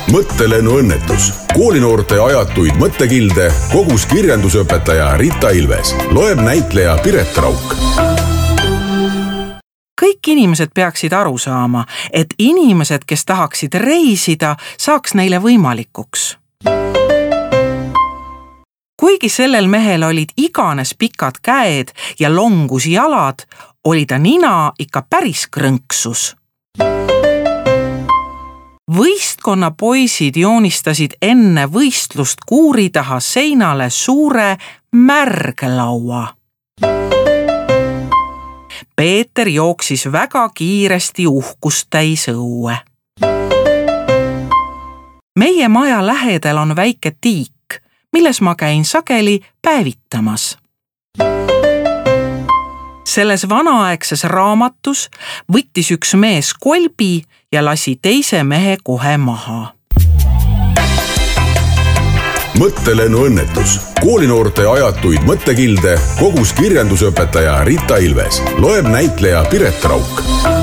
mõttelennuõnnetus. Koolinoorte ajatuid mõttekilde kogus kirjandusõpetaja Rita Ilves. Loeb näitleja Piret Rauk. Kõik inimesed peaksid aru saama, et inimesed, kes tahaksid reisida, saaks neile võimalikuks. Kuigi sellel mehel olid iganes pikad käed ja longus jalad, oli ta nina ikka päris krõnksus. Võistkonna poisid joonistasid enne võistlust kuuri taha seinale suure märglaua. Peeter jooksis väga kiiresti uhkust täis õue. Meie maja lähedal on väike tiik, milles ma käin sageli päevitamas. Selles vanaaegses raamatus võttis üks mees kolbi ja lasi teise mehe kohe maha. Mõttelennuõnnetus. Koolinoorte ajatuid mõttekilde kogus kirjandusõpetaja Rita Ilves. Loeb näitleja Piret Rauk.